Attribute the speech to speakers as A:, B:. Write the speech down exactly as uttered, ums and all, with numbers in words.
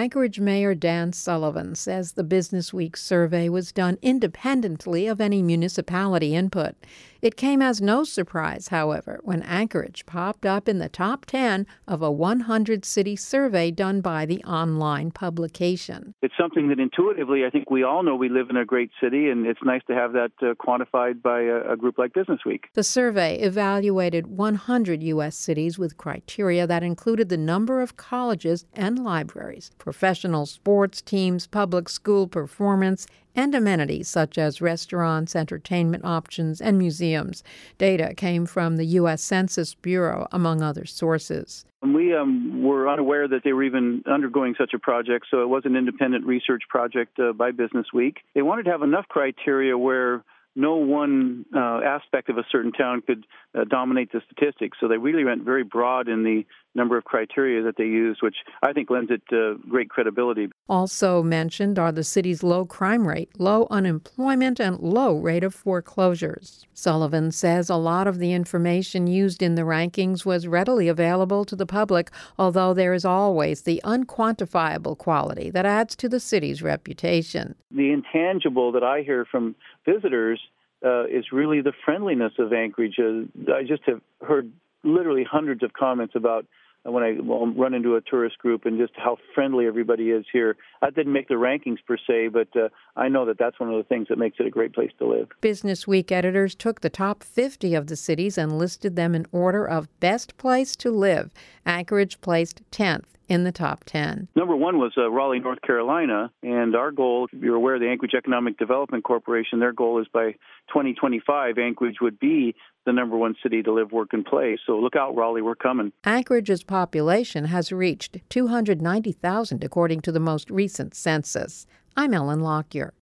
A: Anchorage Mayor Dan Sullivan says the Business Week survey was done independently of any municipality input. It came as no surprise, however, when Anchorage popped up in the top ten of a one hundred city survey done by the online publication.
B: It's something that intuitively I think we all know we live in a great city, and it's nice to have that uh, quantified by a, a group like Business Week.
A: The survey evaluated one hundred U S cities with criteria that included the number of colleges and libraries, professional sports teams, public school performance, and amenities such as restaurants, entertainment options, and museums. Data came from the U S Census Bureau, among other sources.
B: We um, were unaware that they were even undergoing such a project, so it was an independent research project uh, by Business Week. They wanted to have enough criteria where no one uh, aspect of a certain town could uh, dominate the statistics. So they really went very broad in the number of criteria that they used, which I think lends it uh, great credibility.
A: Also mentioned are the city's low crime rate, low unemployment, and low rate of foreclosures. Sullivan says a lot of the information used in the rankings was readily available to the public, although there is always the unquantifiable quality that adds to the city's reputation.
B: The intangible that I hear from visitors uh, is really the friendliness of Anchorage. Uh, I just have heard literally hundreds of comments about when I well, run into a tourist group and just how friendly everybody is here. That didn't make the rankings per se, but uh, I know that that's one of the things that makes it a great place to live.
A: Business Week editors took the top fifty of the cities and listed them in order of best place to live. Anchorage placed tenth in the top ten.
B: Number one was uh, Raleigh, North Carolina, and our goal, if you're aware, the Anchorage Economic Development Corporation, their goal is by twenty twenty-five, Anchorage would be the number one city to live, work, and play. So look out, Raleigh, we're coming.
A: Anchorage's population has reached two hundred ninety thousand, according to the most recent census. I'm Ellen Lockyer.